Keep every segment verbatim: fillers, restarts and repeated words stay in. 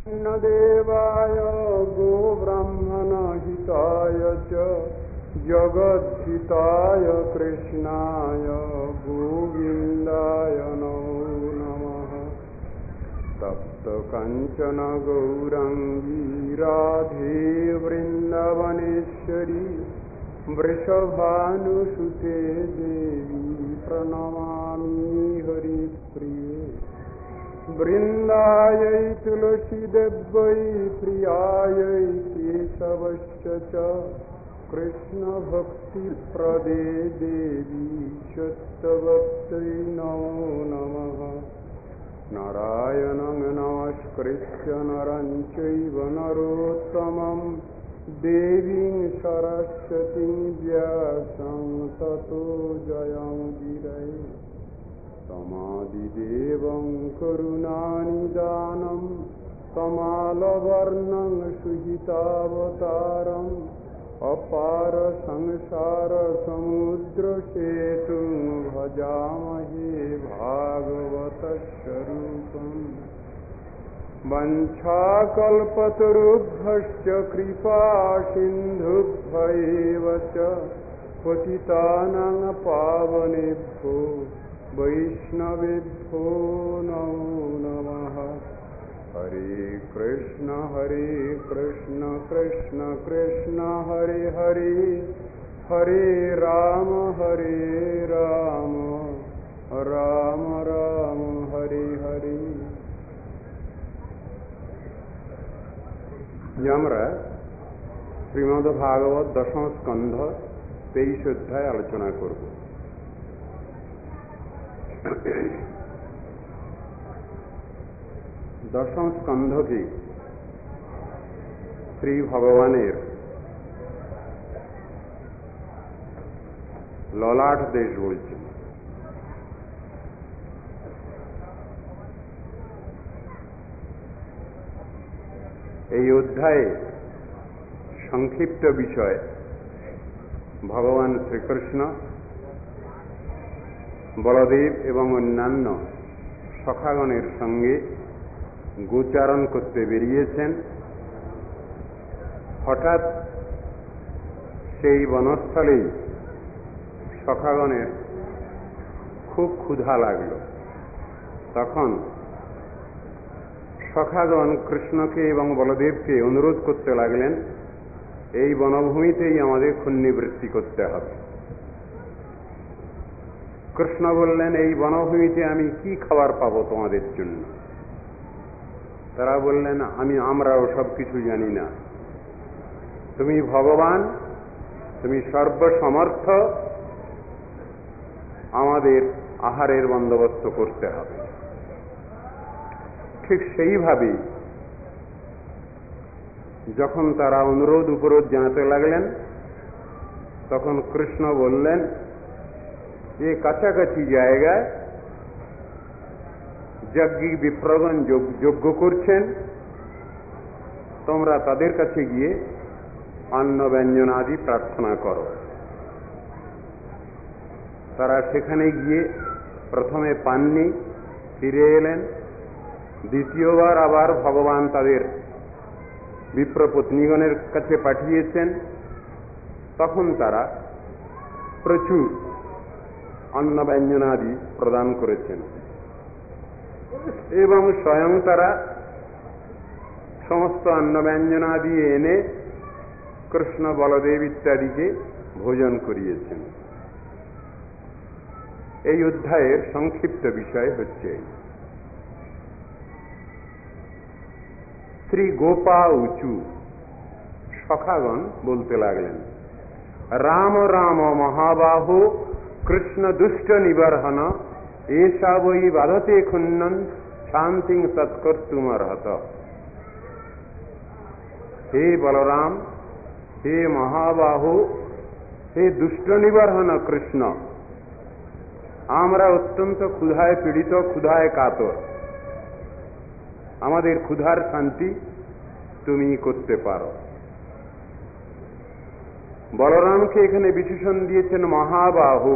देवाय गो ब्राह्मण हिताय च जगद्धिताय कृष्णाय गोविन्दाय नमो नमः। तप्त काञ्चन गौराङ्गी राधे वृन्दावनेश्वरी वृषभानुसुते देवी प्रणमामि हरिप्रिये। वृन्दायै तुलसीदेव्यै प्रियायै केशवश्च च कृष्णभक्तिप्रदे देवी शतभक्त्यै नमो नमः। नारायणं नमस्कृत्य नरं चैव नरोत्तमं देवीं सरस्वतीं व्यासं ततो जयमुदीरये। तमादिदेवं करुणानिदानं तमालवर्णं सुहितावतारम् अपार संसारसमुद्रसेतुं भजामहे भागवतस्वरूपम्। वञ्चाकल्पतरुभ्यश्च कृपा सिन्धुभ्यैव च पतितानां पावनेभ्यो वैष्णवेभ्यो नमो नमः। हरे कृष्ण हरे कृष्ण कृष्ण कृष्ण हरे हरे हरे राम हरे राम राम राम हरे हरे। আমরা শ্রীমদ্ ভাগবত দশম স্কন্ধ তেইশ অধ্যায় আলোচনা করব। দশম স্কন্ধকে শ্রী ভগবানের ললাট দেশ বলছেন। এই অধ্যায়ে সংক্ষিপ্ত বিষয় ভগবান শ্রীকৃষ্ণ বলদেব এবং অন্যান্য সখাগণের সঙ্গে গোচারণ করতে বেরিয়েছেন। হঠাৎ সেই বনস্থলেই সখাগণের খুব ক্ষুধা লাগল। তখন সখাগণ কৃষ্ণকে এবং বলদেবকে অনুরোধ করতে লাগলেন, এই বনভূমিতেই আমাদের ক্ষুণ্ণিবৃত্তি করতে হবে। কৃষ্ণ বললেন, এই বনভূমিতে আমি কি খাবার পাবো তোমাদের জন্য? তারা বললেন, আমি আমরাও সব কিছু জানি না, তুমি ভগবান, তুমি সর্বসমর্থ, আমাদের আহারের বন্দোবস্ত করতে হবে। ঠিক সেইভাবে যখন তারা অনুরোধ উপরোধ জানাতে লাগলেন, তখন কৃষ্ণ বললেন, যে কাছাকাছি জায়গায় যজ্ঞিক বিপ্রগণ যজ্ঞ করছেন, তোমরা তাদের কাছে গিয়ে অন্ন ব্যঞ্জন আদি প্রার্থনা করো। তারা সেখানে গিয়ে প্রথমে পাননি, ফিরে এলেন। দ্বিতীয়বার আবার ভগবান তাদের বিপ্রপত্নীগণের কাছে পাঠিয়েছেন। তখন তারা প্রচুর অন্ন ব্যঞ্জনাদি প্রদান করেছেন এবং স্বয়ং তারা সমস্ত অন্ন ব্যঞ্জনাদি এনে কৃষ্ণ বলদেব ইত্যাদিকে ভোজন করিয়েছেন। এই অধ্যায়ের সংক্ষিপ্ত বিষয় হচ্ছে, শ্রী গোপা উচু, সখাগণ বলতে লাগলেন, রাম রাম মহাবাহু কৃষ্ণ দুষ্ট নিবর্হন এষা বৈ বাধতে ক্ষুণ্ণন শান্তিং তৎকর্তুমর্হত। হে বলরাম, হে মহাবাহু, হে দুষ্ট নিবর্হন কৃষ্ণ, আমরা অত্যন্ত ক্ষুধায় পীড়িত, ক্ষুধায় কাতর, আমাদের ক্ষুধার শান্তি তুমি করতে পারো। বলরামকে এখানে বিশেষণ দিয়েছেন মহাবাহু,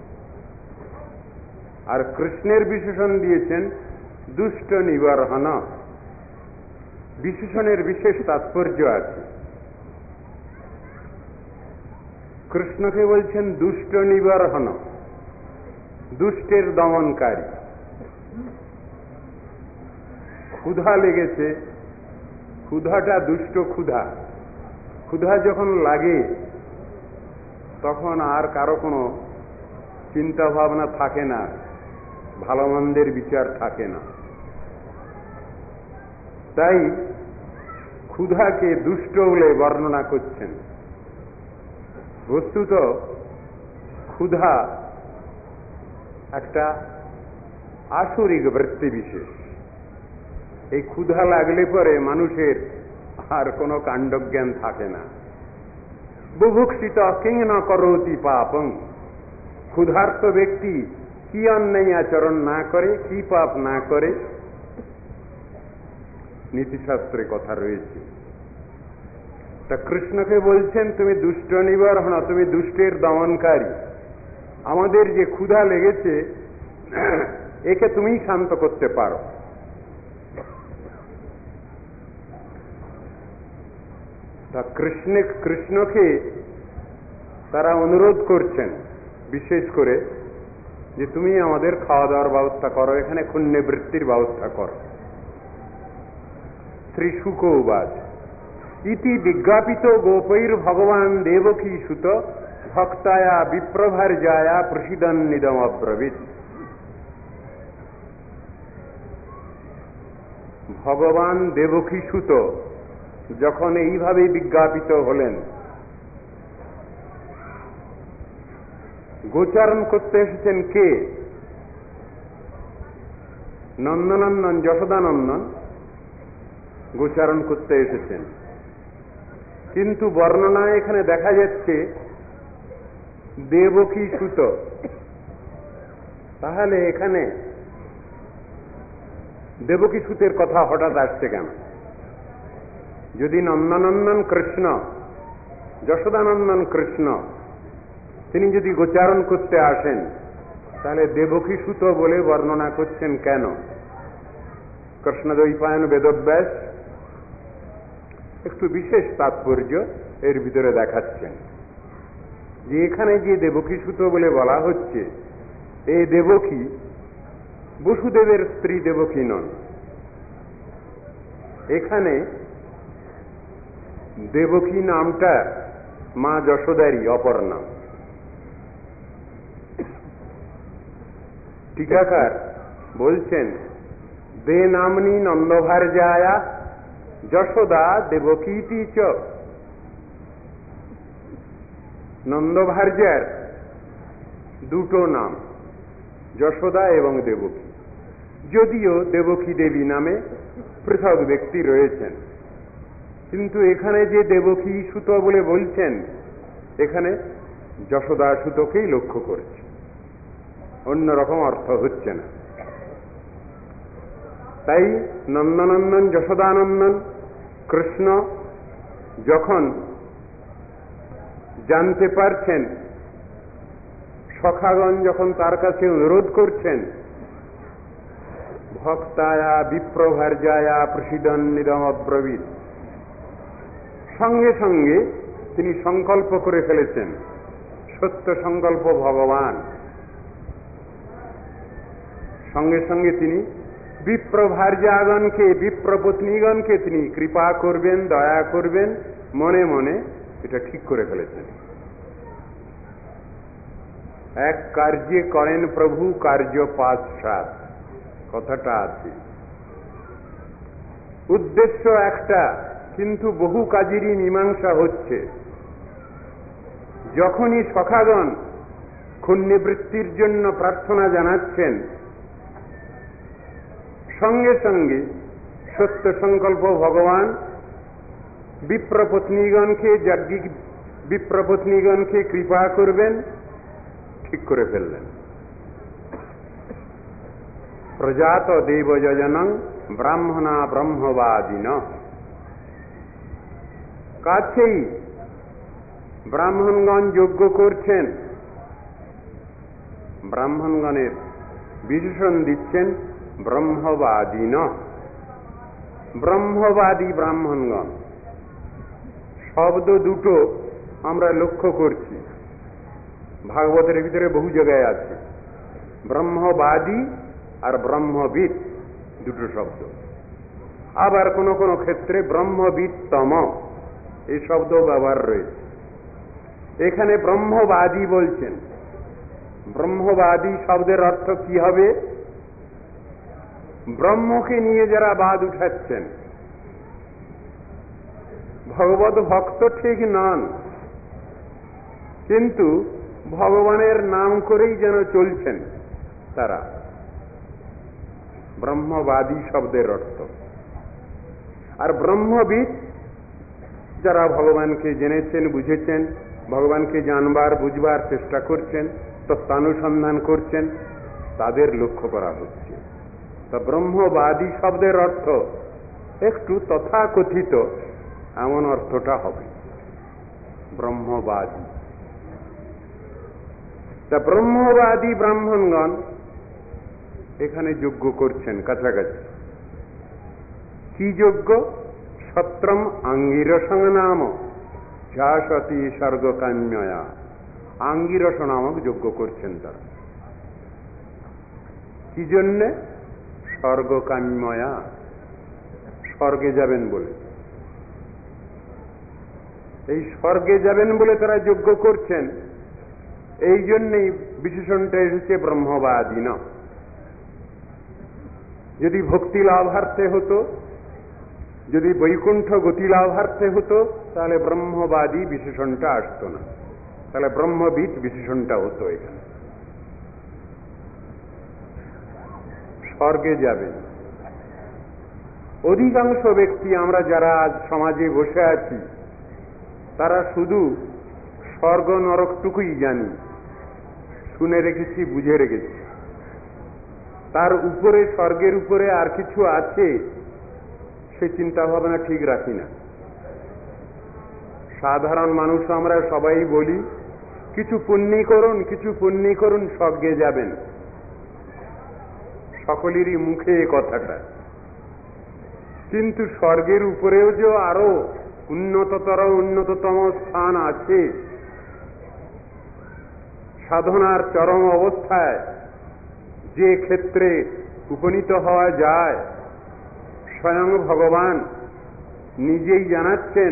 আর কৃষ্ণের বিশেষণ দিয়েছেন দুষ্ট নিবর্হন। বিশেষণের বিশেষ তাৎপর্য আছে। কৃষ্ণকে বলছেন দুষ্ট নিবর্হণ, দুষ্টের দমনকারী। ক্ষুধা লেগেছে, ক্ষুধাটা দুষ্ট ক্ষুধা। ক্ষুধা যখন লাগে তখন আর কারো কোনো চিন্তা ভাবনা থাকে না, ভালো মন্দের বিচার থাকে না। তাই ক্ষুধাকে দুষ্ট বলে বর্ণনা করছেন। বস্তুত ক্ষুধা একটা আসরিক বৃত্তি বিশেষ। এই ক্ষুধা লাগলে পরে মানুষের আর কোনো কাণ্ডজ্ঞান থাকে না। বুভুক্ষিত কিং ন করোতি পাপং, ক্ষুধার্ত ব্যক্তি কি অন্যায় আচরণ না করে, কি পাপ না করে, নীতিশাস্ত্রে কথা রয়েছে। তা কৃষ্ণকে বলছেন তুমি দুষ্ট নিবর্হণ, তুমি দুষ্টের দমনকারী। আমাদের যে ক্ষুধা লেগেছে একে তুমি শান্ত করতে পারো। তা কৃষ্ণ কৃষ্ণকে তারা অনুরোধ করছেন বিশেষ করে যে তুমি আমাদের খাওয়া দাওয়ার ব্যবস্থা করো, এখানে পুণ্যবৃত্তির ব্যবস্থা করো। শ্রী শুক উবাচ ইতি বিজ্ঞাপিত গোপৈর ভগবান দেবকী সুত ভক্তায়া বিপ্রভার্যায়া প্রসিদন্নিদম অব্রবীত। ভগবান দেবকী সুত যখন এইভাবে বিজ্ঞাপিত হলেন, গোচারণ করতে এসেছেন কে? নন্দনন্দন যশোদানন্দন গোচারণ করতে এসেছেন, কিন্তু বর্ণনায় এখানে দেখা যাচ্ছে দেবকী সুত। তাহলে এখানে দেবকী সুতের কথা হঠাৎ আসছে কেন? যদি নন্দনন্দন কৃষ্ণ, যশোদানন্দন কৃষ্ণ তিনি যদি গোচারণ করতে আসেন, তাহলে দেবকী সুত বলে বর্ণনা করছেন কেন? কৃষ্ণদ্বৈপায়ন বেদব্যাস একটু বিশেষ তাৎপর্য এর ভিতরে দেখাচ্ছেন যে এখানে যে দেবকী সুত বলে বলা হচ্ছে, এই দেবকী বসুদেবের স্ত্রী দেবকী নন। এখানে দেবকী নামটা মা যশোদারই অপর নাম। টিকাকার বলছেন দে নামনি নন্দভার্যায়া যশোদা দেবকীতি চ। নন্দভার্যার দুটো নাম, যশোদা এবং দেবকী। যদিও দেবকী দেবী নামে পৃথক ব্যক্তি রয়েছেন, কিন্তু এখানে যে দেবকী সুত বলে বলছেন, এখানে যশোদা সুতকেই লক্ষ্য করছে, অন্যরকম অর্থ হচ্ছে না। তাই নন্দনন্দন যশোদানন্দন কৃষ্ণ যখন জানতে পারছেন, সখাগণ যখন তার কাছে অনুরোধ করছেন ভক্তায়া বিপ্রভার্যায়া প্রসিদন্নিদম অব্রবীত, সঙ্গে সঙ্গে তিনি সংকল্প করে ফেলেছেন, সত্য সংকল্প ভগবান। সঙ্গে সঙ্গে তিনি বিপ্রভার্যাগণকে, বিপ্রপত্নীগণকে তিনি কৃপা করবেন, দয়া করবেন, মনে মনে এটা ঠিক করে ফেলেছেন। এক কার্যে করেন প্রভু কার্য পাঁচ সাত, কথাটা আছে। উদ্দেশ্য একটা, কিন্তু বহু কাজেরই মীমাংসা হচ্ছে। যখনই সখাগণ পুণ্যবৃত্তির জন্য প্রার্থনা জানাচ্ছেন, সঙ্গে সঙ্গে সত্য সংকল্প ভগবান বিপ্রপত্নীগণকে, যাজ্ঞিক বিপ্রপত্নীগণকে কৃপা করবেন, ঠিক করে ফেললেন। প্রজাত দেব যজনং ব্রাহ্মণা ব্রহ্মবাদিন, কাছেই ব্রাহ্মণগণ যজ্ঞ করছেন। ব্রাহ্মণগণের বিশেষণ দিচ্ছেন ব্রহ্মবাদিন। ব্রহ্মবাদী ব্রাহ্মণগণ, শব্দ দুটো আমরা লক্ষ্য করছি, ভাগবতের ভিতরে বহু জায়গায় আছে। ব্রহ্মবাদী আর ব্রহ্মবিদ দুটো শব্দ। আবার কোনো কোনো ক্ষেত্রে ব্রহ্মবিদতম এই শব্দ ব্যবহার রয়েছে। এখানে ব্রহ্মবাদী বলছেন। ব্রহ্মবাদী শব্দের অর্থ কি হবে? ব্রহ্মকে নিয়ে যারা বাদ উঠাচ্ছেন, ভগবত ভক্ত ঠিক নন, কিন্তু ভগবানের নাম করেই যেন চলছেন, তারা ব্রহ্মবাদী শব্দের অর্থ। আর ব্রহ্মবিদ যারা ভগবানকে জেনেছেন, বুঝেছেন, ভগবানকে জানবার বুঝবার চেষ্টা করছেন, তত্ত্বানুসন্ধান করছেন, তাদের লক্ষ্য করা হচ্ছে। তা ব্রহ্মবাদী শব্দের অর্থ একটু তথাকথিত এমন অর্থটা হবে, ব্রহ্মবাদী। তা ব্রহ্মবাদী ব্রাহ্মণগণ এখানে যজ্ঞ করছেন কাছাকাছি। কি যজ্ঞ? সত্রম আঙ্গিরসং নাম ঝাসতি স্বর্গকাম্যয়া। আঙ্গিরস নামক যজ্ঞ করছেন তারা। কি জন্যে? স্বর্গকাম্যয়া, স্বর্গে যাবেন বলে। এই স্বর্গে যাবেন বলে তারা যজ্ঞ করছেন। এই জন্যেই বিশেষণটা এসেছে ব্রহ্মবাদী না। যদি ভক্তি লাভার্থে হতো, যদি বৈকুণ্ঠ গতি লাভার্থে হতো, তাহলে ব্রহ্মবাদী বিশেষণটা আসতো না, তাহলে ব্রহ্মবিদ বিশেষণটা হতো। এখানে স্বর্গে যাবেন। অধিকাংশ ব্যক্তি আমরা যারা আজ সমাজে বসে আছি, তারা শুধু স্বর্গ নরকটুকুই জানি, শুনে রেখেছি, বুঝে রেখেছি। তার উপরে, স্বর্গের উপরে আর কিছু আছে সে চিন্তা ভাবনা ঠিক রাখি না। সাধারণ মানুষ আমরা সবাই বলি কিছু পুণ্যি করুন, কিছু পুণ্যি করুন, স্বর্গে যাবেন। সকলেরই মুখে এ কথাটা। কিন্তু স্বর্গের উপরেও যে আরো উন্নততর উন্নততম স্থান আছে, সাধনার চরম অবস্থায় যে ক্ষেত্রে উপনীত হওয়া যায়, স্বয়ং ভগবান নিজেই জানাচ্ছেন,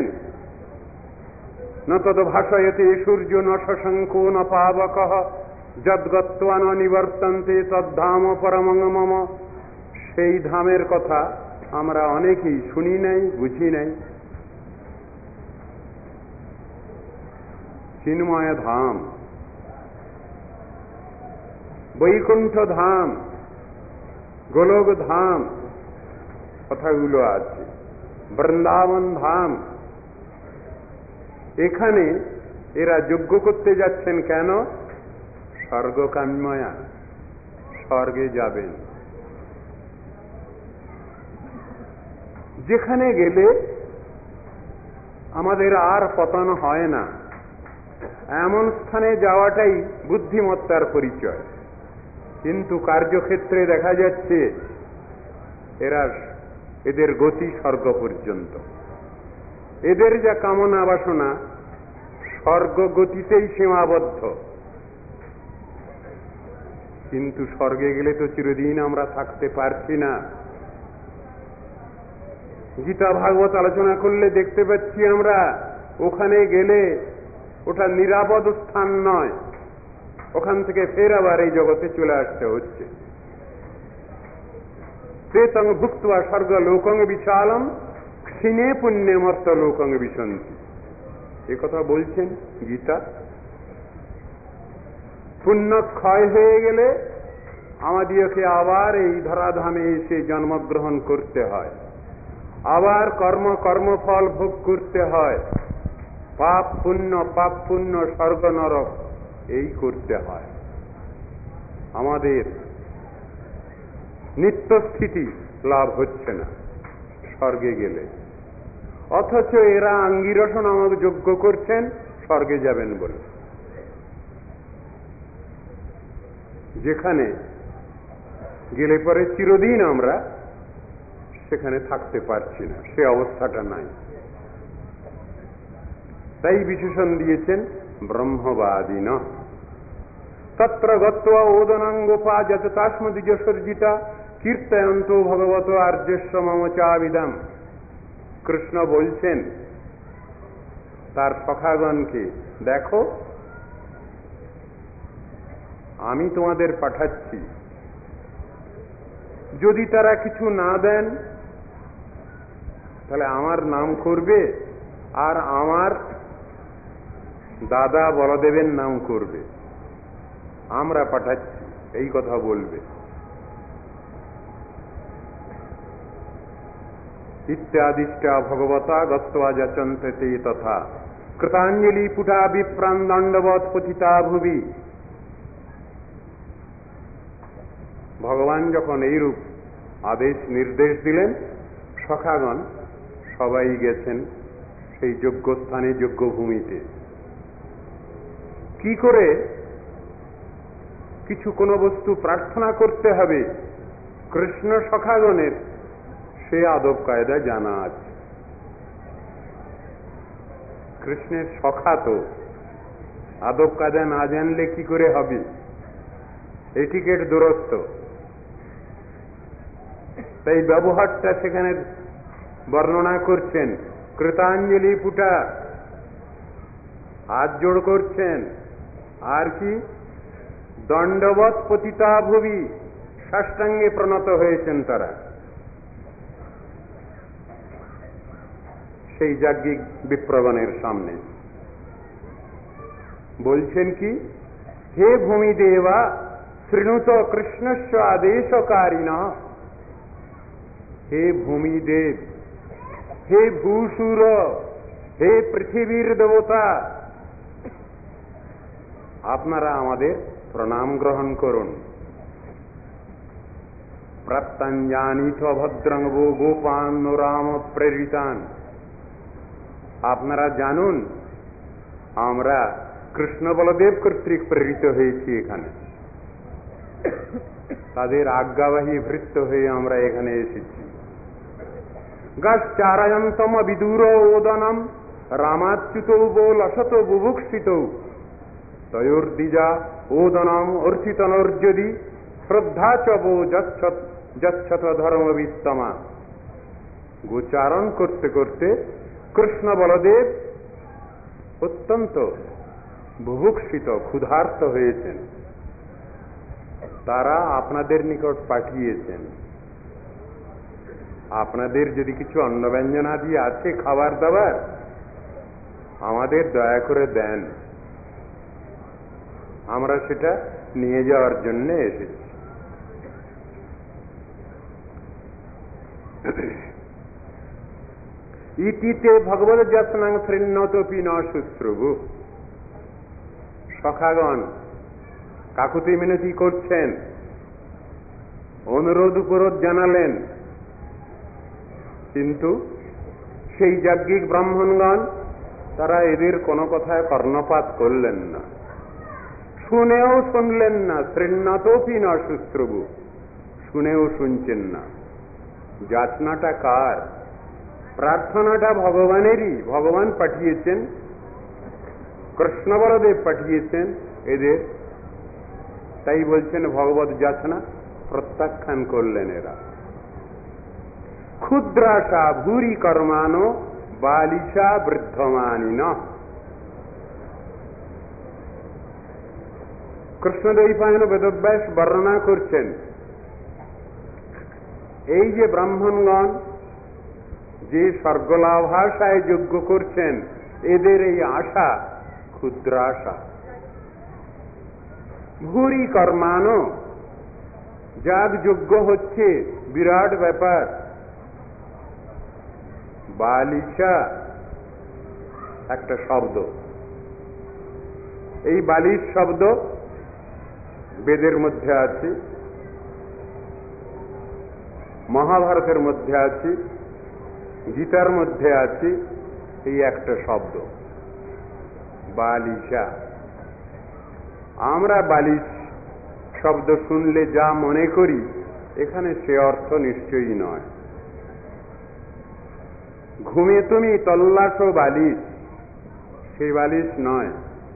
ন তদ ভাষয়তে সূর্য ন শশঙ্কো ন পাবকঃ যদ্গত্বা ন নিবর্তন্তে তদ্ধাম পরমং মম। সেই ধামের কথা আমরা অনেকেই শুনি নাই, বুঝি নাই। চিন্ময় ধাম, বৈকুণ্ঠ ধাম, গোলক ধাম কথাগুলো আছে, বৃন্দাবন ধাম। এখানে এরা যজ্ঞ করতে যাচ্ছেন কেন? স্বর্গকাম্যয়া, স্বর্গে যাবেন। যেখানে গেলে আমাদের আর পতন হয় না, এমন স্থানে যাওয়াটাই বুদ্ধিমত্তার পরিচয়। কিন্তু কার্যক্ষেত্রে দেখা যাচ্ছে এরা, এদের গতি স্বর্গ পর্যন্ত। এদের যা কামনা বাসনা স্বর্গ গতিতেই সীমাবদ্ধ। কিন্তু স্বর্গে গেলে তো চিরদিন আমরা থাকতে পারছি না। গীতা ভাগবত আলোচনা করলে দেখতে পাচ্ছি আমরা, ওখানে গেলে ওটা নিরাপদ স্থান নয়, ওখান থেকে ফের আবার এই জগতে চলে আসতে হচ্ছে। প্রেতং ভুক্ত্বা স্বর্গ লোকং বিশালম ক্ষীণে পুণ্যে মর্ত লোকং বিশন্তি। এ কথা বলছেন গীতা। পুণ্য ক্ষয় হয়ে গেলে আমাদেরকে আবার এই ধরাধামে এসে জন্মগ্রহণ করতে হয়, আবার কর্ম কর্মফল ভোগ করতে হয়, পাপ পুণ্য পাপ পুণ্য স্বর্গ নরক এই করতে হয়। আমাদের নিত্যস্থিতি লাভ হচ্ছে না স্বর্গে গেলে। অথচ এরা আঙ্গিরস নামক যজ্ঞ করছেন স্বর্গে যাবেন বলে। যেখানে গেলে পরে চিরদিন আমরা সেখানে থাকতে পারছি না, সে অবস্থাটা নাই। তাই বিশেষণ দিয়েছেন ব্রহ্মবাদীন। তত্র গত্বা ওদনাঙ্গোপাযত তাস্মদ্বিজসর্জিতা কীর্তয়ন্ত ভগবত আর্যস্ব মম চাবিদাম। কৃষ্ণ বলছেন তার সখাগণকে, দেখো আমি তোমাদের পাঠাচ্ছি, যদি তারা কিছু না দেন তাহলে আমার নাম করবে আর আমার দাদা বলদেবের নাম করবে, আমরা পাঠাচ্ছি, এই কথা বলবে। ইত্যাদিষ্টা ভগবতা গত্বা যাচন্তে তে তথা কৃতাঞ্জলি পুটা বিপ্রাণ দণ্ডবৎ পতিতা ভুবি। ভগবান যখন এইরূপ আদেশ নির্দেশ দিলেন, সখাগণ সবাই গেছেন সেই যোগ্য স্থানে, যোগ্য ভূমিতে। কি করে কিছু কোনো বস্তু প্রার্থনা করতে হবে কৃষ্ণ সখাগণের, সে আদব কায়দা জানা আছে। কৃষ্ণের সখা তো আদব কায়দা না জানলে কি করে হবে, এটিকেট দূরত্ব। তাই ব্যবহারটা সেখানে বর্ণনা করছেন। কৃতাঞ্জলি পুটা, হাত জোড় করছেন, আর কি দণ্ডবৎ পতিতা ভুবি, সাষ্টাঙ্গে প্রণত হয়েছেন তারা সেই যাজ্ঞিক বিপ্রগণের সামনে। বলছেন কি, হে ভূমিদেবা শৃণুত কৃষ্ণস্য আদেশকারিণঃ। হে ভূমিদেব, হে ভূসুর, হে পৃথিবীর দেবতা, আপনারা আমাদের প্রণাম গ্রহণ করুন। প্রাপ্তাঞ্জানিথ ভদ্রং গো গোপান রাম প্রেরিতান। আপনারা জানুন আমরা কৃষ্ণ বলদেব কর্তৃক প্রেরিত হয়েছি এখানে, তাদের আজ্ঞাবাহী ভৃত্য হয়ে আমরা এখানে এসেছি। গাশ্চারায়ন্তম বিদুর ওদনম রামাচ্যুত বল অসত বুভুক্ষিত তয়োর্দিজা ওদনম অর্চিতনর্যদি শ্রদ্ধা চ বো যচ্ছত ধর্মবিত্তমা। গোচারণ করতে করতে কৃষ্ণ বলদেব অত্যন্ত বুভুক্ষিত, ক্ষুধার্ত হয়েছেন, তারা আপনাদের নিকট পাঠিয়েছেন। আপনাদের যদি কিছু অন্নব্যঞ্জনাদি আছে, খাবার দাবার, আমাদের দয়া করে দেন, আমরা সেটা নিয়ে যাওয়ার জন্য এসেছি। ইতিতে ভগবত যত্নাং শৃণ্যতপি ন শুশ্রুভু। সখাগণ কাকুতি মিনতি করছেন, অনুরোধ উপরোধ জানালেন, কিন্তু সেই যাজ্ঞিক ব্রাহ্মণগণ তারা এদের কোনো কথায় কর্ণপাত করলেন না, শুনেও শুনলেন না। শৃণ্যতপি ন শুশ্রুভু, শুনেও শুনছেন না। যাচনাটা কার? প্রার্থনাটা ভগবানেরই, ভগবান পাঠিয়েছেন, কৃষ্ণ বলদেব পাঠিয়েছেন এদের। তাই বলছেন ভগবত যাচনা প্রত্যাখ্যান করলেন এরা। ক্ষুদ্রাশা ভূরি কর্মানো বালিশা বৃদ্ধমানিন। কৃষ্ণদ্বৈপায়ন বেদব্যাস বর্ণনা করছেন, এই যে ব্রাহ্মণগণ যে স্বর্গলাভাশায় যজ্ঞ করছেন, এদের এই আশা ক্ষুদ্রাশা। ভূরি কর্মানো, যাগ যজ্ঞ হচ্ছে বিরাট ব্যাপার। বালিশা একটা শব্দ, এই বালিশ শব্দ বেদের মধ্যে আছে, মহাভারতের মধ্যে আছে, গীতার মধ্যে আছে। এই একটা শব্দ বালিশা। আমরা বালিশ শব্দ শুনলে যা মনে করি, এখানে সে অর্থ নিশ্চয়ই নয়। ঘুমে তুমি তল্লাশো বালিশ, সেই বালিশ নয়,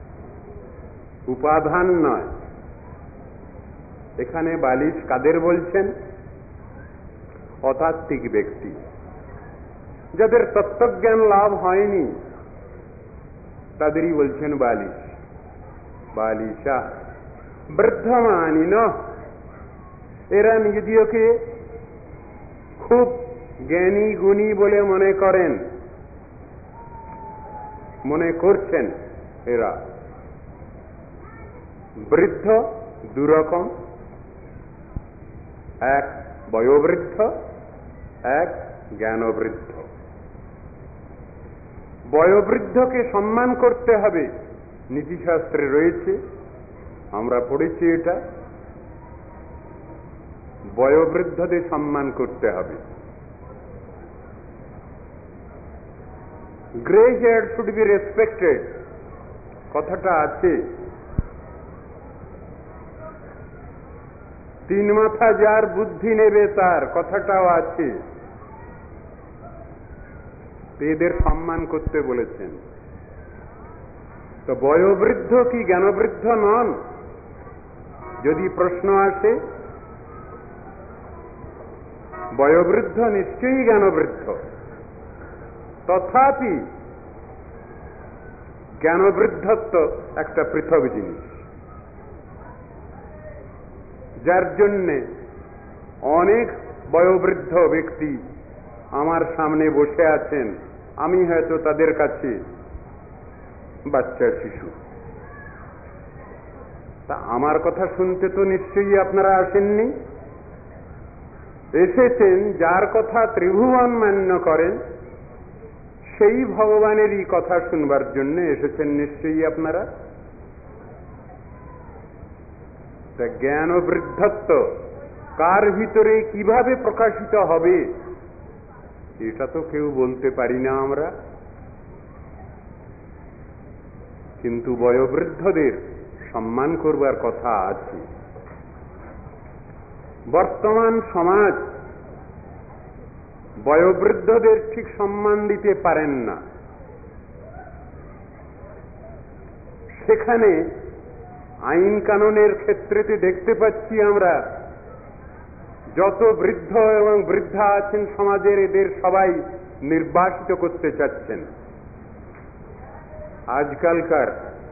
উপাধান নয়। এখানে বালিশ কাদের বলছেন? অতাত্ত্বিক ব্যক্তি, যাদের তত্ত্বজ্ঞান লাভ হয়নি, তাদেরই বলছেন বালিশ। বালিশা বৃদ্ধমানিন, এরা নিজেদেরকে খুব জ্ঞানী গুণী বলে মনে করেন, মনে করছেন। এরা বৃদ্ধ দুরকম, এক বয়োবৃদ্ধ, এক জ্ঞানবৃদ্ধ। বয়োবৃদ্ধকে সম্মান করতে হবে, নীতিশাস্ত্রে রয়েছে, আমরা পড়েছি এটা। বয়োবৃদ্ধদের সম্মান করতে হবে। Grey hair should be respected, কথাটা আছে। তিন মাথা যার বুদ্ধি নেবে তার, কথাটাও আছে। এদের সম্মান করতে বলেছেন। তো বয়োবৃদ্ধ কি জ্ঞানবৃদ্ধ নন? যদি প্রশ্ন আসে, বয়োবৃদ্ধ নিশ্চয়ই জ্ঞানবৃদ্ধ, তথাপি জ্ঞানবৃদ্ধত্ব একটা পৃথক জিনিস, যার জন্যে অনেক বয়োবৃদ্ধ ব্যক্তি আমার সামনে বসে আছেন, আমি হয়তো তাদের কাছে বাচ্চা শিশু। তা আমার কথা শুনতে তো নিশ্চয়ই আপনারা আসেননি, এসেছেন যার কথা ত্রিভুবন মান্য করেন, সেই ভগবানেরই কথা শুনবার জন্য এসেছেন নিশ্চয়ই আপনারা। তা জ্ঞান ও বৃদ্ধত্ব কার ভিতরে কিভাবে প্রকাশিত হবে, এটা তো কেউ বলতে পারি না আমরা। কিন্তু বয়োবৃদ্ধদের সম্মান করবার কথা আছে। বর্তমান সমাজ বয়োবৃদ্ধদের ঠিক সম্মান দিতে পারেন না। সেখানে আইন কানুনের ক্ষেত্রেতে দেখতে পাচ্ছি আমরা, যত বৃদ্ধ এবং বৃদ্ধা আছেন সমাজের, এদের সবাই নির্বাসিত করতে চাচ্ছেন। আজকালকার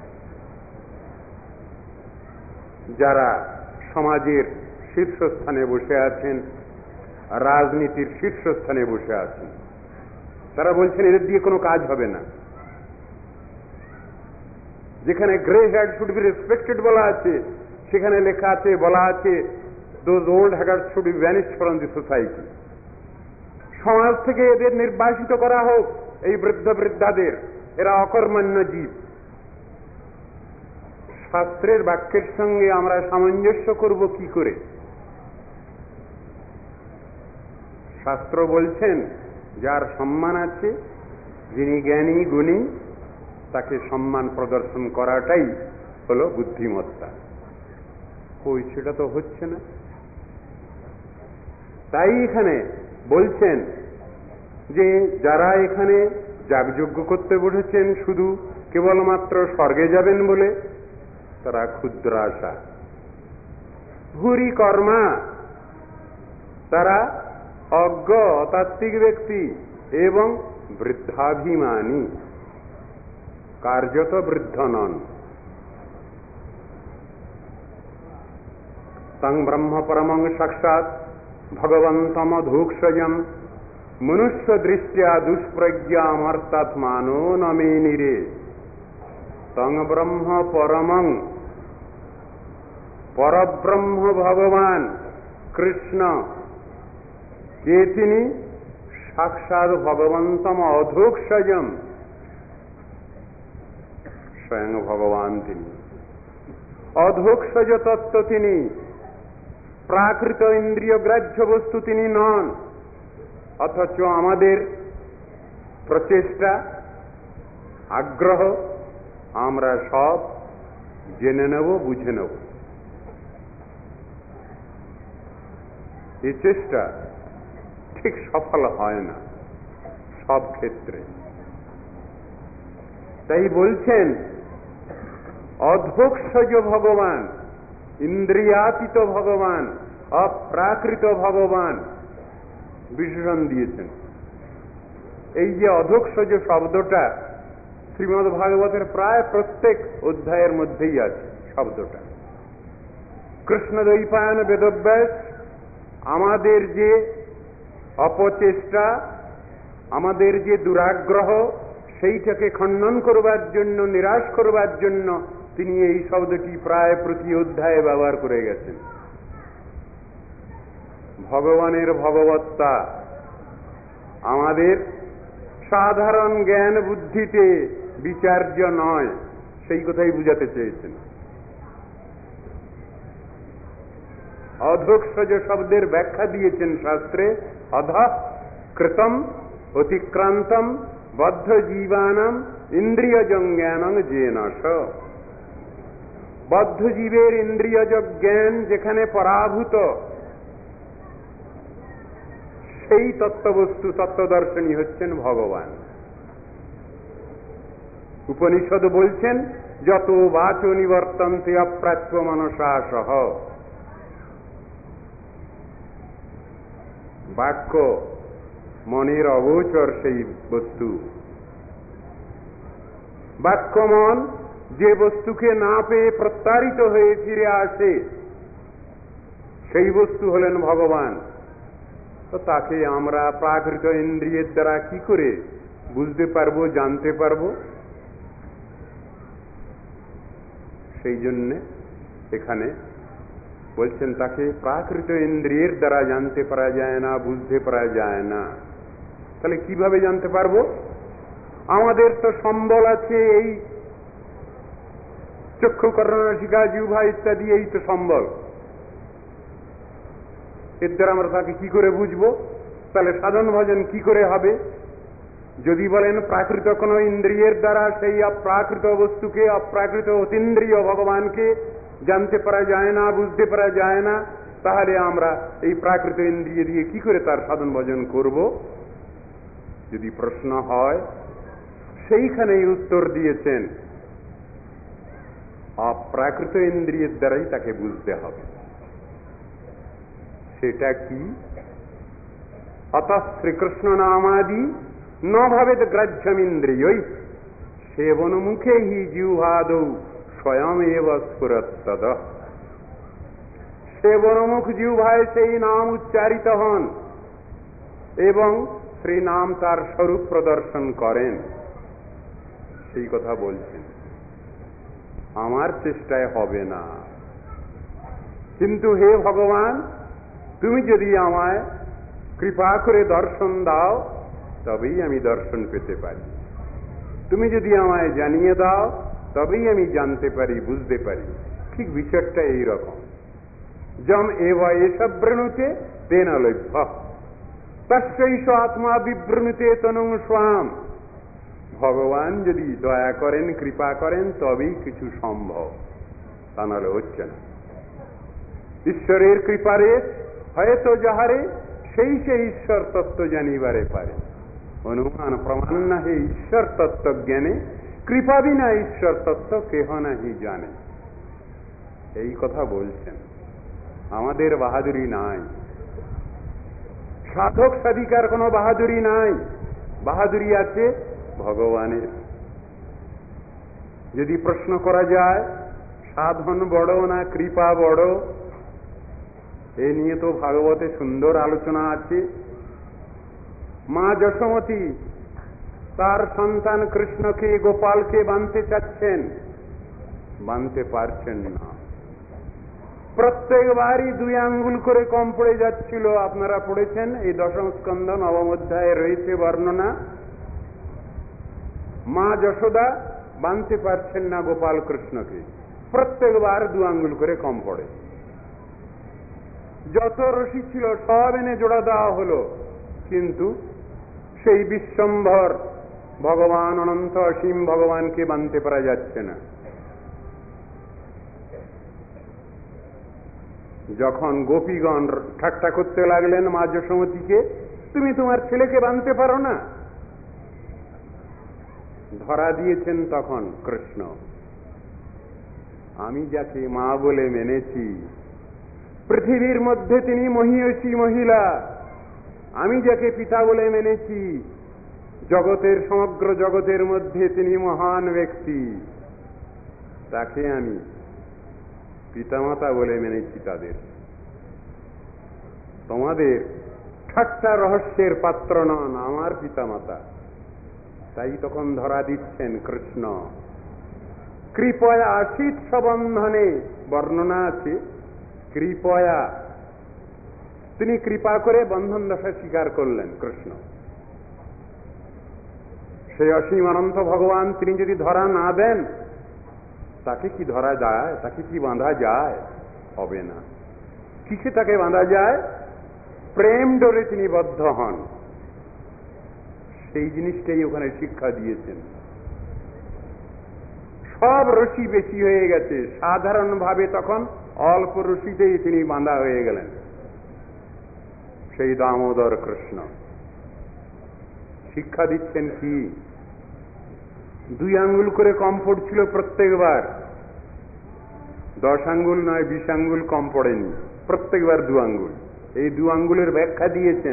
যারা সমাজের শীর্ষস্থানে বসে আছেন, রাজনীতির শীর্ষস্থানে বসে আছেন, তারা বলছেন এদের দিয়ে কোনো কাজ হবে না। যেখানে grey hair should be respected বলা আছে, সেখানে লেখা আছে, বলা আছে those old hair should be vanished from the society. সমাজ থেকে এদের নির্বাসিত করা হোক, এই বৃদ্ধ বৃদ্ধাদের, এরা অকর্মণ্য জীব। শাস্ত্রের বাক্যের সঙ্গে আমরা সামঞ্জস্য করব কি করে? শাস্ত্র বলছেন যার সম্মান আছে, যিনি জ্ঞানী গুণী, তাকে সম্মান প্রদর্শন করাটাই হলো বুদ্ধিমত্তা। কই সেটা তো হচ্ছে না। তাই এখানে বলছেন যে যারা এখানে যাগযজ্ঞ করতে বসেছেন শুধু কেবলমাত্র স্বর্গে যাবেন বলে, তারা ক্ষুদ্র আশা। ভূরি কর্মা, তারা অজ্ঞ অতাত্ত্বিক ব্যক্তি এবং বৃদ্ধাভিমানী, কার্যত বৃদ্ধ নন। তং ব্রহ্ম পরমং সাক্ষাৎ ভগবন্তমধূক্ষজম মনুষ্য দৃষ্টিয়া দুষ্প্রজ্ঞামর্তাত্মানো নমে নিরে। তং ব্রহ্ম পরমং, পরব্রহ্ম ভগবান কৃষ্ণ, কে তিনি? সাক্ষাৎ ভগবন্তম অধোক্ষজম, স্বয়ং ভগবান তিনি। অধোক্ষজ তত্ত্ব তিনি, প্রাকৃত ইন্দ্রিয় গ্রাহ্য বস্তু তিনি নন। অথচ আমাদের প্রচেষ্টা, আগ্রহ, আমরা সব জেনে নেব, বুঝে নেব। এই চেষ্টা ঠিক সফল হয় না। সব ক্ষেত্রে। তাই বলছেন অধোক্ষজ ভগবান, ইন্দ্রিয়াতীত ভগবান, অপ্রাকৃত ভগবান বিশেষণ দিয়েছেন। এই যে অধোক্ষজ শব্দটা শ্রীমদ্ ভাগবতের প্রায় প্রত্যেক অধ্যায়ের মধ্যেই আছে শব্দটা। কৃষ্ণদ্বৈপায়ন বেদব্যাস আমাদের যে অপচেষ্টা, আমাদের যে দুরাগ্রহ, সেইটাকে খণ্ডন করবার জন্য, নিরাশ করবার জন্য তিনি এই শব্দটি প্রায় প্রতি অধ্যায়ে ব্যবহার করে গেছেন। ভগবানের ভগবত্তা আমাদের সাধারণ জ্ঞান বুদ্ধিতে বিচার্য নয়, সেই কথাই বুঝাতে চেয়েছেন। অধোক্ষজ শব্দের ব্যাখ্যা দিয়েছেন শাস্ত্রে, অধঃ কৃতম অতিক্রান্তম বদ্ধ জীবানাম ইন্দ্রিয়জং জ্ঞানং যেনস। বদ্ধ জীবের ইন্দ্রিয়জ জ্ঞান যেখানে পরাভূত, সেই তত্ত্ববস্তু তত্ত্বদর্শনী হচ্ছেন ভগবান। উপনিষদ বলছেন যত বাচ নিবর্তন্তে অপ্রাপ্য মনসা সহ। বাক্য মনের অগোচর সেই বস্তু। বাক্য মন যে বস্তুকে না পেয়ে প্রত্যারিত হয়ে ফিরে আসে, সেই বস্তু হলেন ভগবান। তো তাকে আমরা প্রাকৃত ইন্দ্রিয়ের দ্বারা কি করে বুঝতে পারবো, জানতে পারবো? সেই জন্যে এখানে বলছেন তাকে প্রাকৃত ইন্দ্রিয়ের দ্বারা জানতে পারা যায় না, বুঝতে পারা যায় না। তাহলে কিভাবে জানতে পারবো? আমাদের তো সম্বল আছে, এই চক্ষু কর্ণ নাসিকা জিহ্বা ইত্যাদি, এই তো সম্বল। এর দ্বারা আমরা তাকে কি করে বুঝবো? তাহলে সাধন ভজন কি করে হবে? যদি বলেন প্রাকৃত কোন ইন্দ্রিয়ের দ্বারা সেই অপ্রাকৃত বস্তুকে, অপ্রাকৃত অতীন্দ্রিয় ভগবানকে জানতে পারা যায় না, বুঝতে পারা যায় না, তাহলে আমরা এই প্রাকৃত ইন্দ্রিয় দিয়ে কি করে তার সাধন ভজন করব? যদি প্রশ্ন হয়, সেইখানেই উত্তর দিয়েছেন অপ্রাকৃত ইন্দ্রিয়ের দ্বারাই তাকে বুঝতে হবে। সেটা কি? অতঃ শ্রীকৃষ্ণ নামাদি ন ভবেদ গ্রাহ্যমিন্দ্রিয়ৈ সেবন মুখে হি জিহ্বাদৌ স্বয়ং এব স্ফুরত্তদ। সেবনমুখ জিহ্বায় সেই নাম উচ্চারিত হন এবং সেই নাম তার স্বরূপ প্রদর্শন করেন, সেই কথা বলছেন। আমার চেষ্টায় হবে না, কিন্তু হে ভগবান, তুমি যদি আমায় কৃপা করে দর্শন দাও, তবেই আমি দর্শন পেতে পারি। তুমি যদি আমায় জানিয়ে দাও, তবেই আমি জানতে পারি, বুঝতে পারি। ঠিক বিষয়টা এইরকম। যম এব এসব বৃণুতে তেন লভ্য তস্যৈষ আত্মা বিবৃণুতে তনুং স্বাম। ভগবান যদি দয়া করেন, কৃপা করেন, তবেই কিছু সম্ভব, তা নাহলে হচ্ছে না। ঈশ্বরের কৃপারে হয়তো যাহারে, সেই সে ঈশ্বর তত্ত্ব জানিবারে পারে। অনুমান প্রমাণ না হে ঈশ্বর তত্ত্ব জ্ঞানে, কৃপা বিনা ঈশ্বর তত্ত্ব কেহ নাহি জানে। এই কথা বলছেন। আমাদের বাহাদুরি নাই, সাধক সাধিকার কোনো বাহাদুরি নাই, বাহাদুরি আছে ভগবানের। যদি প্রশ্ন করা যায় সাধন বড় না কৃপা বড়, এ নিয়ে তো ভাগবতে সুন্দর আলোচনা আছে। মা যশোমতী তার সন্তান কৃষ্ণকে, গোপালকে বাঁধতে চাচ্ছেন, বাঁধতে পারছেন না। প্রত্যেকবারই দুই আঙ্গুল করে কম পড়ে যাচ্ছিল। আপনারা পড়েছেন, এই দশম স্কন্ধ নবম অধ্যায়ে রয়েছে বর্ণনা। মা যশোদা বাঁধতে পারছেন না গোপাল কৃষ্ণকে, প্রত্যেকবার দু আঙ্গুল করে কম পড়ে। যত রশি ছিল সব এনে জোড়া দেওয়া হলো, কিন্তু সেই বিশ্বম্ভর ভগবান, অনন্ত অসীম ভগবানকে বাঁধতে পারা যাচ্ছে না। যখন গোপীগণ ঠাট্টা করতে লাগলেন মা যশোমতীকে, তুমি তোমার ছেলেকে বাঁধতে পারো না, ধরা দিয়েছেন তখন কৃষ্ণ, আমি যাকে মা বলে মেনেছি, পৃথিবীর মধ্যে তিনি মহিয়সী মহিলা, আমি যাকে পিতা বলে মেনেছি, জগতের সমগ্র জগতের মধ্যে তিনি মহান ব্যক্তি, তাকে আমি পিতামাতা বলে মেনেছি তাদের। তোমাদের ঠাট্টা রহস্যের পাত্র নন আমার পিতামাতা। তাই তখন ধরা দিচ্ছেন কৃষ্ণ। কৃপয়া আশীত সবন্ধনে বর্ণনা আছে, কৃপয়া তিনি কৃপা করে বন্ধন দশা স্বীকার করলেন কৃষ্ণ। সেই অসীম অনন্ত ভগবান তিনি যদি ধরা না দেন, তাকে কি ধরা যায়? তাকে কি বাঁধা যায়? হবে না। কিসে তাকে বাঁধা যায়? প্রেম ডোরে তিনি বদ্ধ হন। সেই জিনিসটাই ওখানে শিক্ষা দিয়েছেন। সব রশি বেশি হয়ে গেছে, সাধারণভাবে তখন অল্প রশিতেই তিনি বাঁধা হয়ে গেলেন। সেই দামোদর কৃষ্ণ শিক্ষা দিচ্ছেন কি? দুই আঙ্গুল করে কম পড়ছিল প্রত্যেকবার, দশ আঙ্গুল নয় বিশ আঙ্গুল কম পড়েনি, প্রত্যেকবার দু আঙ্গুল। এই দু আঙ্গুলের ব্যাখ্যা দিয়েছেন।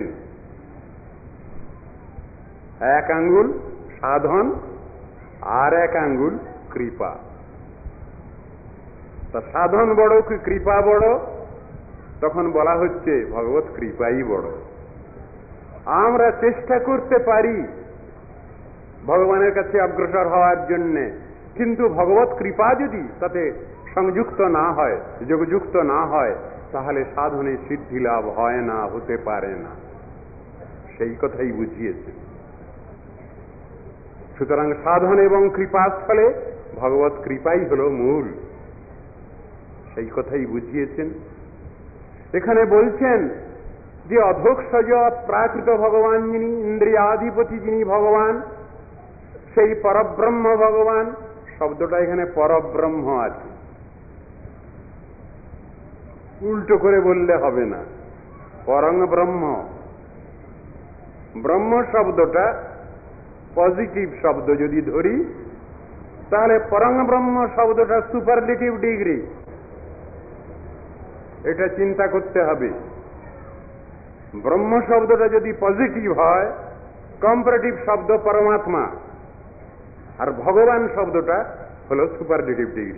এক আঙ্গুল সাধন, আর এক আঙ্গুল কৃপা। তা সাধন বড় কি কৃপা বড়? তখন বলা হচ্ছে ভগবত কৃপাই বড়। আমরা চেষ্টা করতে পারি ভগবানের কাছে অগ্রসর হওয়ার জন্যে, কিন্তু ভগবত কৃপা যদি তাতে সংযুক্ত না হয়, যোগযুক্ত না হয়, তাহলে সাধনে সিদ্ধি লাভ হয় না, হতে পারে না। সেই কথাই বুঝিয়েছে। সুতরাং সাধন এবং কৃপাস্থলে ভগবত কৃপাই হল মূল, সেই কথাই বুঝিয়েছেন। এখানে বলছেন যে অধোক্ষজ প্রাকৃত ভগবান যিনি, ইন্দ্রিয়াধিপতি যিনি ভগবান, সেই পরব্রহ্ম ভগবান। শব্দটা এখানে পরব্রহ্ম আছে, উল্টো করে বললে হবে না। পরং ব্রহ্ম, ব্রহ্ম শব্দটা পজিটিভ শব্দ যদি ধরি, তাহলে পরং ব্রহ্ম শব্দটা সুপারলেটিভ ডিগ্রি। এটা চিন্তা করতে হবে। ব্রহ্ম শব্দটা যদি পজিটিভ হয়, কম্পারেটিভ শব্দ পরমাত্মা, আর ভগবান শব্দটা হল সুপারলেটিভ ডিগ্রি।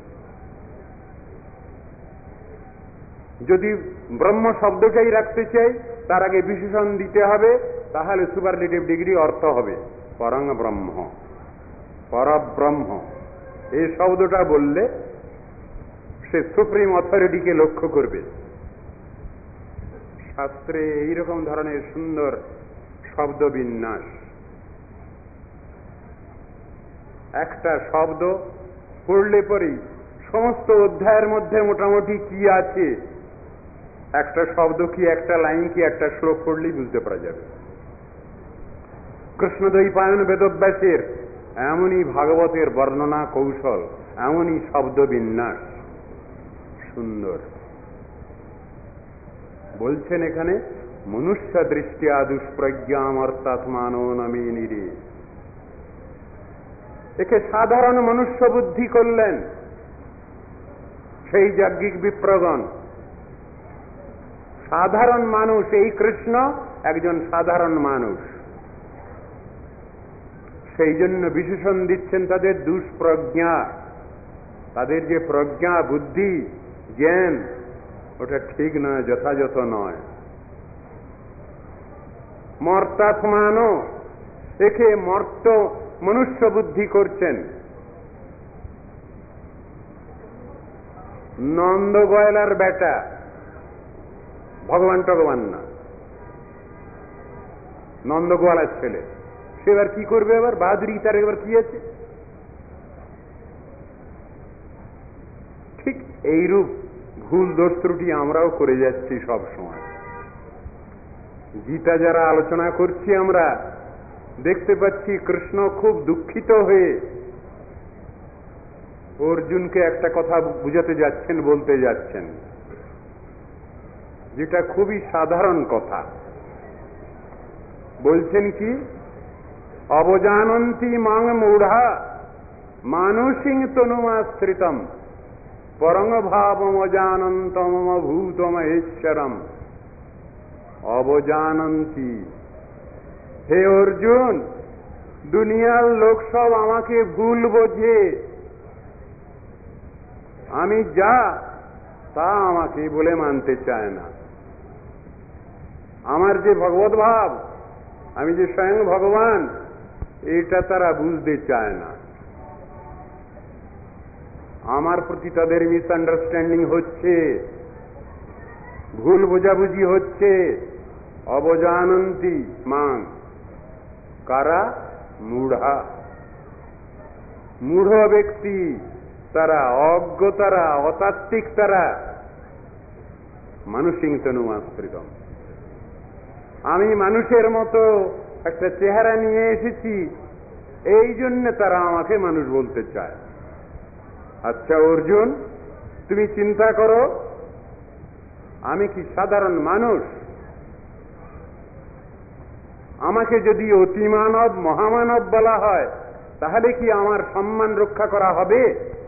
যদি ব্রহ্ম শব্দটাই রাখতে চাই, তার আগে বিশেষণ দিতে হবে, তাহলে সুপারলেটিভ ডিগ্রি অর্থ হবে পরং ব্রহ্ম, পরব্রহ্ম। এই শব্দটা বললে সে সুপ্রিম অথরিটিকে লক্ষ্য করবে। শাস্ত্রে এইরকম ধরনের সুন্দর শব্দ বিন্যাস। একটা শব্দ পড়লে পরেই সমস্ত অধ্যায়ের মধ্যে মোটামুটি কি আছে, একটা শব্দ কি, একটা লাইন কি, একটা শ্লোক পড়লেই বুঝতে পারা যাবে। কৃষ্ণদ্বৈপায়ন বেদব্যাসের এমনই ভাগবতের বর্ণনা কৌশল, এমনই শব্দ বিন্যাস সুন্দর। বলছেন এখানে মনুষ্য দৃষ্টিয়া দুষ্প্রজ্ঞাম অর্থাৎমানো নমে নিরে। একে সাধারণ মনুষ্য বুদ্ধি করলেন সেই যাজ্ঞিক বিপ্রগণ। সাধারণ মানুষ, এই কৃষ্ণ একজন সাধারণ মানুষ, সেই জন্য বিশেষণ দিচ্ছেন তাদের দুষ্প্রজ্ঞা। তাদের যে প্রজ্ঞা, বুদ্ধি, জ্ঞান, ওটা ঠিক নয়, যথাযথ নয়। মর্তাত্মানো, একে মর্ত মনুষ্য বুদ্ধি করছেন। নন্দ গয়লার বেটা, ভগবান টগবান না, নন্দ গোয়ালার ছেলে। সে এবার কি করবে? এবার বাহাদুরি তার এবার কি আছে? ঠিক এইরূপ ভুল দোষ ত্রুটি আমরাও করে যাচ্ছি সব সময়। গীতা যারা আলোচনা করছি, আমরা দেখতে পাচ্ছি কৃষ্ণ খুব দুঃখিত হয়ে অর্জুনকে একটা কথা বুঝাতে যাচ্ছেন, বলতে যাচ্ছেন, যেটা খুবই সাধারণ কথা। বলছেন কি, অবজানন্তি মাং মূঢ়া মানুষিং তনুমাশ্রিতম পরং ভাবমজানন্তম ভূতমহেশ্বরম। অবজানন্তি, হে অর্জুন, দুনিয়ার লোক সব আমাকে ভুল বোঝে। আমি যা তা আমাকে বলে মানতে চায় না। আমার যে ভগবত ভাব, আমি যে স্বয়ং ভগবান, এটা তারা বুঝতে চায় না। আমার প্রতি তাদের মিসআন্ডারস্ট্যান্ডিং হচ্ছে, ভুল বোঝাবুঝি হচ্ছে। অবজানন্তি মাং, কারা? মূঢ়া, মূঢ় ব্যক্তি তারা, অজ্ঞ তারা, অতাত্ত্বিক তারা। মানুষিং তনুমাশ্রিতম, আমি মানুষের মতো একটা চেহারা নিয়ে এসেছি, এই জন্য তারা আমাকে মানুষ বলতে চায়। আচ্ছা অর্জুন, তুমি চিন্তা করো, আমি কি সাধারণ মানুষ? আমাকে যদি অতিমানব মহামানব বলা হয়, তাহলে কি আমার সম্মান রক্ষা করা হবে?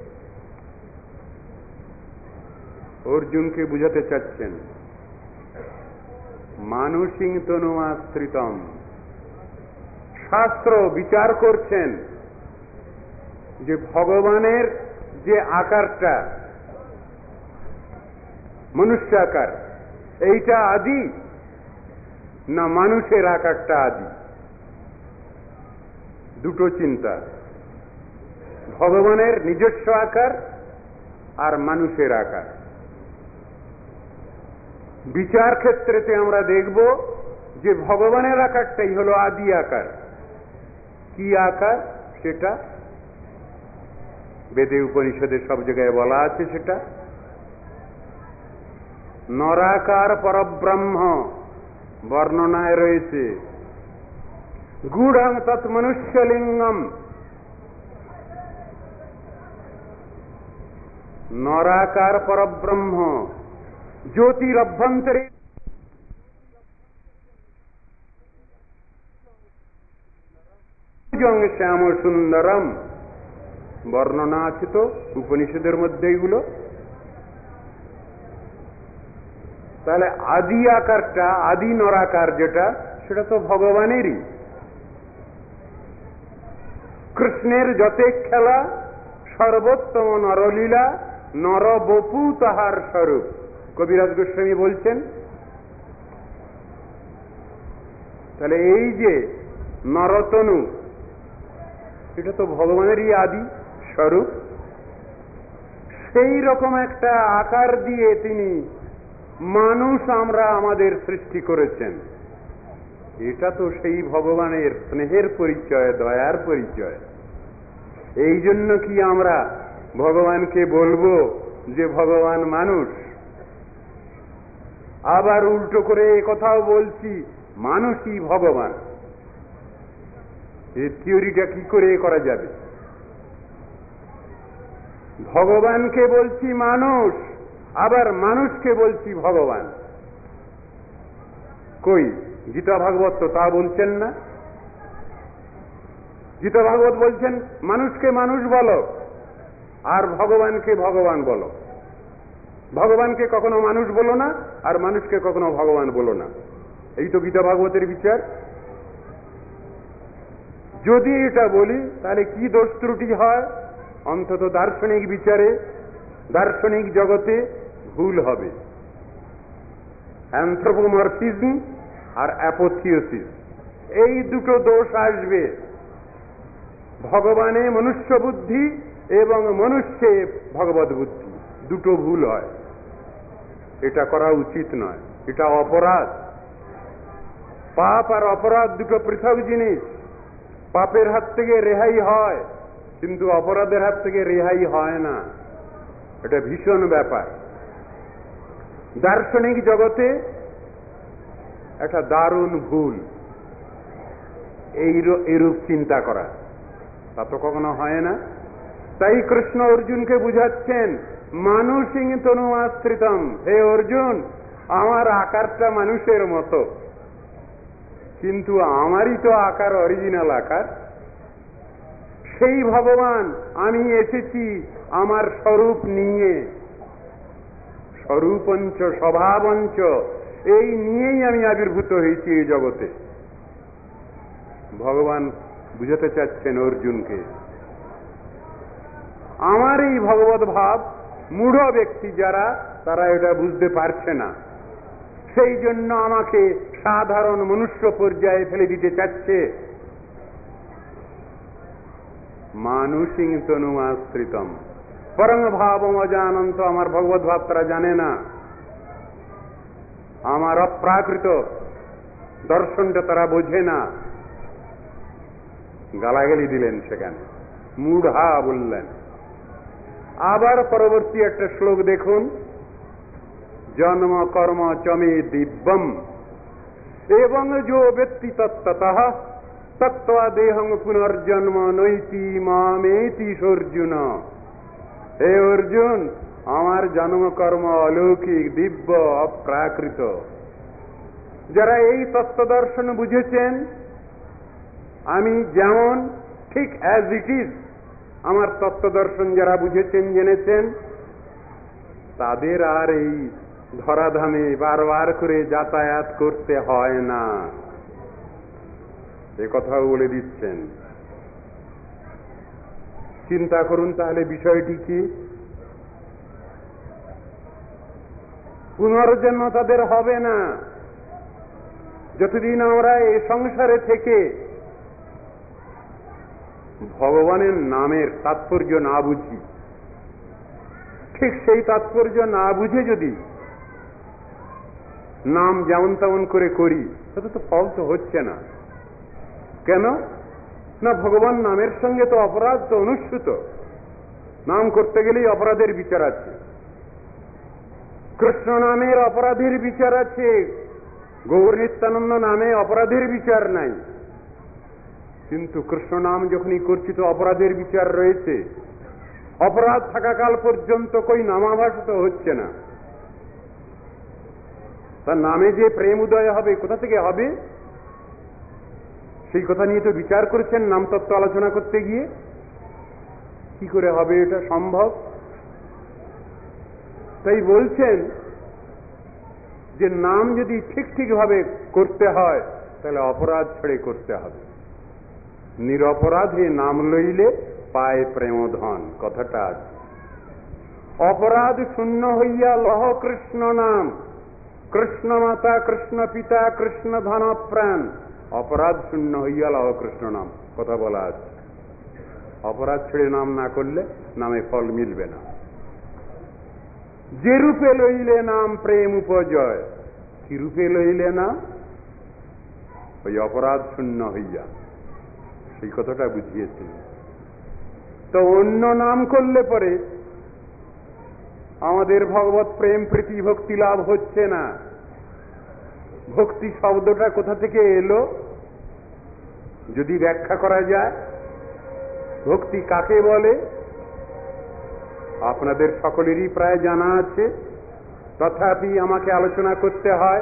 অর্জুনকে বুঝাতে চাচ্ছেন মানুষিং তনুমাশ্রিতম। শাস্ত্র বিচার করছেন যে ভগবানের যে আকারটা মনুষ্য আকার, এইটা আদি না মানুষের আকারটা আদি? দুটো চিন্তা, ভগবানের নিজস্ব আকার আর মানুষের আকার। বিচার ক্ষেত্রেতে আমরা দেখব যে ভগবানের আকারটাই হলো আদি আকার। কি আকার সেটা? বেদে উপনিষদে সব জায়গায় বলা আছে, সেটা নরাকার পরব্রহ্ম বর্ণনায় রয়েছে। গূঢ়ং তৎ মনুষ্যলিঙ্গম, নরাকার পরব্রহ্ম জ্যোতির অভ্যন্তরে শ্যাম সুন্দরম, বর্ণনা আছে তো উপনিষদের মধ্যে এগুলো। তাহলে আদি আকারটা, আদি নরাকার যেটা, সেটা তো ভগবানেরই। কৃষ্ণের যতে খেলা, সর্বোত্তম নরলীলা, নরবপু তাহার স্বরূপ, কবিরাজ গোস্বামী বলছেন। তাহলে এই যে নরতনু, এটা তো ভগবানেরই আদি স্বরূপ। সেই রকম একটা আকার দিয়ে তিনি মানুষ আমরা আমাদের সৃষ্টি করেছেন। এটা তো সেই ভগবানের স্নেহের পরিচয়, দয়ার পরিচয়। এই জন্য কি আমরা ভগবানকে বলবো যে ভগবান মানুষ? আবার উল্টো করে এ কথাও বলছি মানুষই ভগবান। এই থিওরিটা কি করে করা যাবে? ভগবানকে বলছি মানুষ, আবার মানুষকে বলছি ভগবান। কই গীতা ভাগবত তো তা বলছেন না। গীতা ভাগবত বলছেন মানুষকে মানুষ বলো আর ভগবানকে ভগবান বলো। ভগবানকে কখনো মানুষ বলো না, আর মানুষকে কখনো ভগবান বলো না। এই তো গীতা ভাগবতের বিচার। যদি এটা বলি তাহলে কি দোষ ত্রুটি হয়? অন্তত দার্শনিক বিচারে, দার্শনিক জগতে ভুল হবে। অ্যানথ্রোপোমরফিজম আর অ্যাপোথিওসিস, এই দুটো দোষ আসবে। ভগবানে মনুষ্য বুদ্ধি এবং মনুষ্যে ভগবত বুদ্ধি, দুটো ভুল হয়। এটা করা উচিত নয়, এটা অপরাধ। পাপ আর অপরাধ দুটো পৃথক জিনিস। পাপের হাত থেকে রেহাই হয়, কিন্তু অপরাধের হাত থেকে রেহাই হয় না। এটা ভীষণ ব্যাপার। দার্শনিক জগতে একটা দারুণ ভুল এই এরূপ চিন্তা করা, তা তো কখনো হয় না। তাই কৃষ্ণ অর্জুনকে বুঝাচ্ছেন মানুষিং তনু আশ্রিতম। হে অর্জুন, আমার আকারটা মানুষের মতো, কিন্তু আমারই তো আকার অরিজিনাল আকার। সেই ভগবান আমি এসেছি আমার স্বরূপ নিয়ে, স্বরূপঞ্চ স্বভাবঞ্চ, এই নিয়েই আমি আবির্ভূত হয়েছি এই জগতে। ভগবান বুঝাতে চাচ্ছেন অর্জুনকে। আমার এই ভগবত ভাব মূঢ় ব্যক্তি যারা, তারা এটা বুঝতে পারছে না, সেই জন্য আমাকে সাধারণ মনুষ্য পর্যায়ে ফেলে দিতে চাচ্ছে। মানুষিং তনুমাশ্রিতম পরম ভাবম অজানন্ত, আমার ভগবত ভাব তারা জানে না, আমার অপ্রাকৃত দর্শনটা তারা বোঝে না। গালাগালি দিলেন সেখানে, মূঢ়া বললেন। আবার পরবর্তী একটা শ্লোক দেখুন, জন্ম কর্ম চমে দিব্যম এবং যো ব্যক্তি তত্ত্বতঃ তত্ত্বা দেহং পুনর্জন্ম নৈতি মামেতি অর্জুন। হে অর্জুন, আমার জন্মকর্ম অলৌকিক, দিব্য, অপ্রাকৃত। যারা এই তত্ত্ব দর্শন বুঝেছেন, আমি যেমন ঠিক অ্যাজ ইট ইজ, আমার তত্ত্ব দর্শন যারা বুঝেছেন, জেনেছেন, তাদের আর এই ধরাধামে বারবার করে যাতায়াত করতে হয় না, এ কথাও বলে দিচ্ছেন। চিন্তা করুন তাহলে বিষয়টি কি? পুনর্জন্ম তাদের হবে না যতদিন আমরা এই সংসারে থেকে ভগবানের নামের তাৎপর্য না বুঝি। ঠিক সেই তাৎপর্য না বুঝে যদি নাম যেমন তেমন করে করি, তাতে তো ফল তো হচ্ছে না। কেন না? ভগবান নামের সঙ্গে তো অপরাধ তো অনুস্যূত। নাম করতে গেলেই অপরাধের বিচার আছে, কৃষ্ণ নামের অপরাধের বিচার আছে, গৌর নিত্যানন্দ নামে অপরাধের বিচার নাই। কিন্তু কৃষ্ণ নাম যখনই করছি তো অপরাধের বিচার রয়েছে। অপরাধ থাকাকাল পর্যন্ত কই নামাভাস তো হচ্ছে না। তার নামে যে প্রেম উদয় হবে, কোথা থেকে হবে? সেই কথা নিয়ে তো বিচার করেছেন নাম তত্ত্ব আলোচনা করতে গিয়ে। কি করে হবে এটা সম্ভব? তাই বলছেন যে নাম যদি ঠিক ঠিক ভাবে করতে হয়, তাহলে অপরাধ ছেড়ে করতে হবে। নিরপরাধে নাম লইলে পায় প্রেমধন, কথাটা আছে। অপরাধ শূন্য হইয়া লহ কৃষ্ণ নাম, কৃষ্ণ মাতা কৃষ্ণ পিতা কৃষ্ণ ধন প্রাণ। অপরাধ শূন্য হইয়া লহ কৃষ্ণ নাম, কথা বলা আছে। অপরাধ ছেড়ে নাম না করলে নামে ফল মিলবে না। যে রূপে লইলে নাম প্রেম উপজয়, কি রূপে লইলে না? ওই অপরাধ শূন্য হইয়া, সেই কথাটা বুঝিয়েছিল। তো অন্য নাম করলে পরে আমাদের ভগবত প্রেম প্রীতি ভক্তি লাভ হচ্ছে না। ভক্তি শব্দটা কোথা থেকে এলো যদি ব্যাখ্যা করা যায়? ভক্তি কাকে বলে আপনাদের সকলেরই প্রায় জানা আছে, তথাপি আমাকে আলোচনা করতে হয়।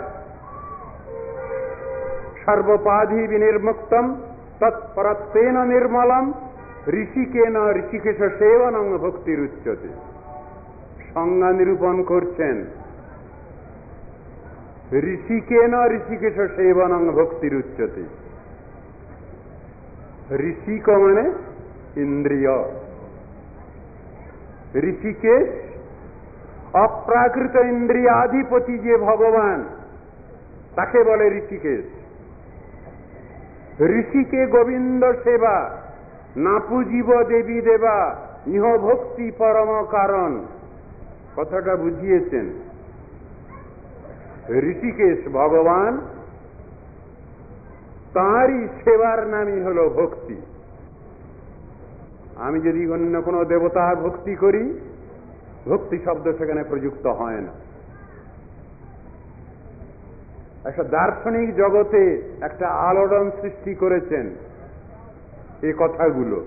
সর্বপাধি বিনির্মুক্তম তৎপরত্বেন নির্মলম ঋষিকেন ঋষিকেশ সেবনং ভক্তির উচ্চতে। সংজ্ঞা নিরূপণ করছেন, ঋষিকেন ঋষিকেশ সেবনং ভক্তির উচ্চতে। ঋষিক মানে ইন্দ্রিয়, ঋষিকেশ অপ্রাকৃত ইন্দ্রিয়াধিপতি যে ভগবান, তাকে বলে ঋষিকেশ। ঋষিকে গোবিন্দ সেবা না পুজিব দেবী দেবা, ইহ ভক্তি পরম কারণ, কথাটা বুঝিয়েছেন। ঋষিকেশ ভগবান, তাঁরই সেবার নামই হল ভক্তি। আমি যদি অন্য কোনো দেবতার ভক্তি করি, ভক্তি শব্দ সেখানে প্রযুক্ত হয় না। একটা দার্শনিক জগতে একটা আলোড়ন সৃষ্টি করেছেন এই কথাগুলো।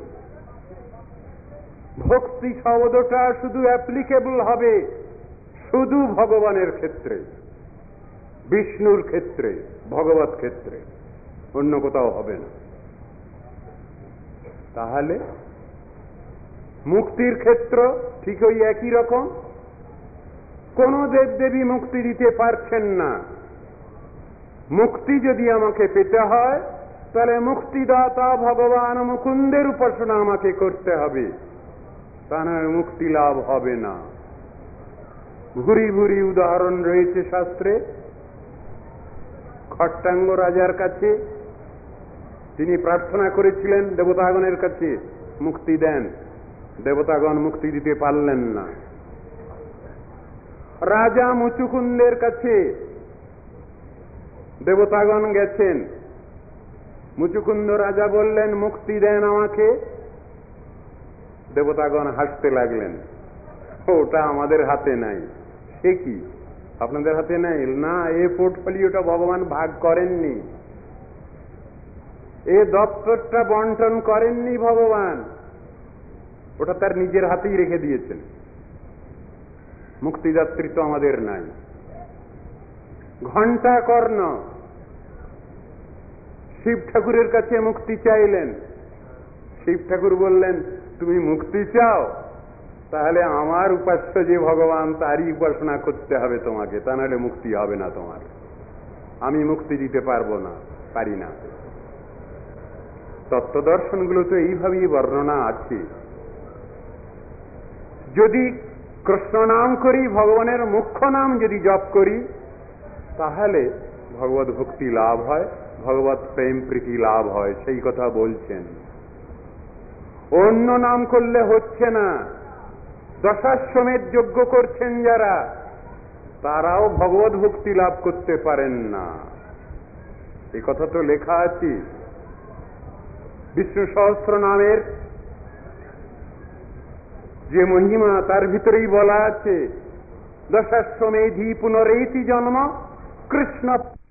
ভক্তি শব্দটা শুধু অ্যাপ্লিকেবল হবে শুধু ভগবানের ক্ষেত্রে, বিষ্ণুর ক্ষেত্রে, ভগবত ক্ষেত্রে। অন্য কোথাও হবে না। তাহলে মুক্তির ক্ষেত্র ঠিক ওই একই রকম। কোন দেবদেবী মুক্তি দিতে পারছেন না। মুক্তি যদি আমাকে পেতে হয় তাহলে মুক্তিদাতা ভগবান মুকুন্দের উপাসনা আমাকে করতে হবে, তা নয় মুক্তি লাভ হবে না। ভুরি ভুরি উদাহরণ রয়েছে শাস্ত্রে। খট্টাঙ্গ রাজার কাছে তিনি প্রার্থনা করেছিলেন দেবতাগণের কাছে মুক্তি দেন, দেবতাগণ মুক্তি দিতে পারলেন না। রাজা মুচুকুন্দের কাছে দেবতাগণ গেছেন, মুচুকুন্দ রাজা বললেন মুক্তি দেন আমাকে। দেবতাগণ হাসতে লাগলেন, ওটা আমাদের হাতে নাই। সে কি আপনাদের হাতে নাই? না, এ পোর্টফোলিওটা ভগবান ভাগ করেননি, এ দপ্তরটা বন্টন করেননি ভগবান, ওটা তার নিজের হাতেই রেখে দিয়েছেন। মুক্তিদাত্রী তো আমাদের নাই। ঘণ্টা কর্ণ শিব ঠাকুরের কাছে মুক্তি চাইলেন। শিব ঠাকুর বললেন তুমি মুক্তি চাও, তাহলে আমার উপাস্য যে ভগবান তারই উপাসনা করতে হবে তোমাকে, তা নাহলে মুক্তি হবে না তোমার। আমি মুক্তি দিতে পারবো না, পারি না। তত্ত্বদর্শনগুলো তো এইভাবেই বর্ণনা আছে। যদি কৃষ্ণ নাম করি, ভগবানের মুখ্য নাম যদি জপ করি, তাহলে ভগবত ভক্তি লাভ হয়, ভগবত প্রেম প্রীতি লাভ হয়, সেই কথা বলছেন। অন্য নাম করলে হচ্ছে না। দশাশ্বমেধ যজ্ঞ করছেন যারা, তারাও ভগবত ভক্তি লাভ করতে পারেন না। এই কথা তো লেখা আছে। বিষ্ণু সহস্র নামের যে মহিমা তার ভিতরেই বলা আছে দশাশ্বমেধি পুনরেতি জন্ম কৃষ্ণ